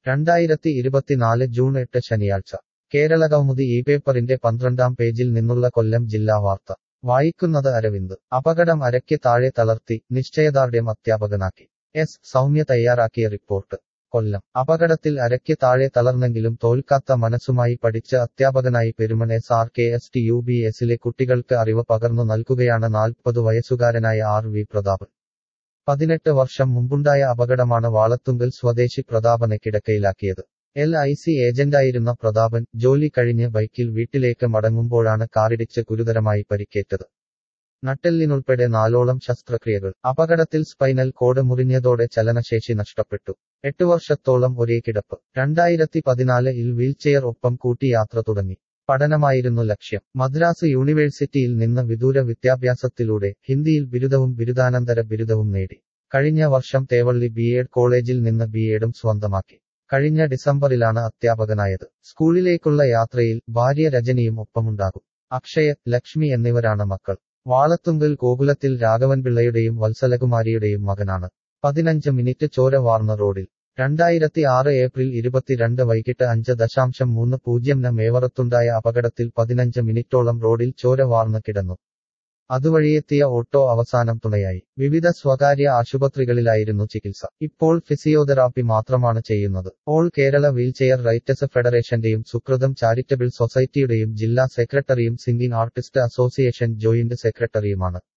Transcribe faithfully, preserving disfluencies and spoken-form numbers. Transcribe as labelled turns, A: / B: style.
A: രണ്ടായിരത്തി ഇരുപത്തിനാല് ജൂൺ എട്ട് ശനിയാഴ്ച കേരളകൗമുദി ഈ പേപ്പറിന്റെ പന്ത്രണ്ടാം പേജിൽ നിന്നുള്ള കൊല്ലം ജില്ലാ വാർത്ത വായിക്കുന്നത് അരവിന്ദ് അപകടം അരയ്ക്ക് താഴെ തളർത്തി നിശ്ചയദാർഢ്യം അധ്യാപകനാക്കി എസ് സൗമ്യ തയ്യാറാക്കിയ റിപ്പോർട്ട് കൊല്ലം അപകടത്തിൽ അരയ്ക്ക് താഴെ തളർന്നെങ്കിലും തോൽക്കാത്ത മനസ്സുമായി പഠിച്ച അധ്യാപകനായി Perumon S R K S T U B എസിലെ കുട്ടികൾക്ക് അറിവ് പകർന്നു നൽകുകയാണ് നാൽപ്പത് വയസ്സുകാരനായ ആർ വി പ്രതാപൻ പതിനെട്ട് വർഷം മുമ്പുണ്ടായ അപകടമാണ് വാളത്തുങ്കൽ സ്വദേശി പ്രതാപനെ കിടക്കയിലാക്കിയത് എൽ ഐ സി ഏജന്റായിരുന്ന പ്രതാപൻ ജോലി കഴിഞ്ഞ് ബൈക്കിൽ വീട്ടിലേക്ക് മടങ്ങുമ്പോഴാണ് കാറിടിച്ച് ഗുരുതരമായി പരിക്കേറ്റത് നട്ടെല്ലിനുൾപ്പെടെ നാലോളം ശസ്ത്രക്രിയകൾ അപകടത്തിൽ സ്പൈനൽ കോഡ് മുറിഞ്ഞതോടെ ചലനശേഷി നഷ്ടപ്പെട്ടു എട്ടു വർഷത്തോളം ഒരേ കിടപ്പ് രണ്ടായിരത്തി പതിനാലിൽ വീൽചെയർ ഒപ്പം കൂട്ടി യാത്ര തുടങ്ങി പഠനമായിരുന്നു ലക്ഷ്യം മദ്രാസ് യൂണിവേഴ്സിറ്റിയിൽ നിന്ന് വിദൂര വിദ്യാഭ്യാസത്തിലൂടെ ഹിന്ദിയിൽ ബിരുദവും ബിരുദാനന്തര ബിരുദവും നേടി കഴിഞ്ഞ വർഷം തേവള്ളി ബി എഡ് കോളേജിൽ നിന്ന് ബി എഡും സ്വന്തമാക്കി കഴിഞ്ഞ ഡിസംബറിലാണ് അധ്യാപകനായത് സ്കൂളിലേക്കുള്ള യാത്രയിൽ ഭാര്യ രജനിയും ഒപ്പമുണ്ടാകും അക്ഷയ ലക്ഷ്മി എന്നിവരാണ് മക്കൾ വാളത്തുങ്കൽ ഗോകുലത്തിൽ രാഘവൻപിള്ളയുടെയും വത്സലകുമാരിയുടെയും മകനാണ് പതിനഞ്ച് മിനിറ്റ് ചോര വാർന്ന റോഡിൽ രണ്ടായിരത്തി ആറ് ഏപ്രിൽ ഇരുപത്തിരണ്ട് വൈകിട്ട് അഞ്ച് ദശാംശം മൂന്ന് പൂജ്യം ന് മേവറത്തുണ്ടായ അപകടത്തിൽ പതിനഞ്ച് മിനിറ്റോളം റോഡിൽ ചോര വാർന്ന് കിടന്നു അതുവഴിയെത്തിയ ഓട്ടോ അവസാനം തുണയായി വിവിധ സ്വകാര്യ ആശുപത്രികളിലായിരുന്നു ചികിത്സ ഇപ്പോൾ ഫിസിയോതെറാപ്പി മാത്രമാണ് ചെയ്യുന്നത് ഓൾ കേരള വീൽചെയർ റൈറ്റേഴ്സ് ഫെഡറേഷന്റെയും സുകൃതം ചാരിറ്റബിൾ സൊസൈറ്റിയുടെയും ജില്ലാ സെക്രട്ടറിയും സിംഗിങ് ആർട്ടിസ്റ്റ് അസോസിയേഷൻ ജോയിന്റ് സെക്രട്ടറിയുമാണ്